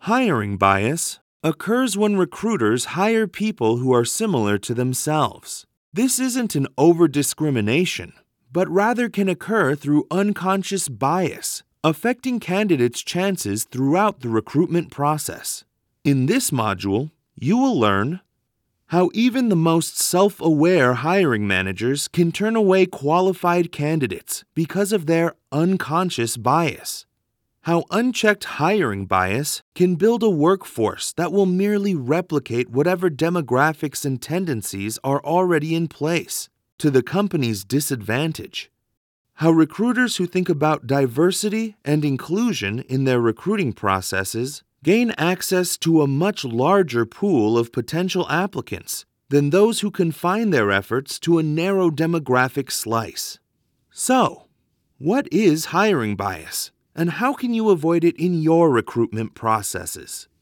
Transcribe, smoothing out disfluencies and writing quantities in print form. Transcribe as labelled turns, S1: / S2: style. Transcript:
S1: Hiring bias occurs when recruiters hire people who are similar to themselves. This isn't an over-discrimination, but rather can occur through unconscious bias, affecting candidates' chances throughout the recruitment process. In this module, you will learn how even the most self-aware hiring managers can turn away qualified candidates because of their unconscious bias. How unchecked hiring bias can build a workforce that will merely replicate whatever demographics and tendencies are already in place, to the company's disadvantage. How recruiters who think about diversity and inclusion in their recruiting processes gain access to a much larger pool of potential applicants than those who confine their efforts to a narrow demographic slice. So, what is hiring bias, and how can you avoid it in your recruitment processes?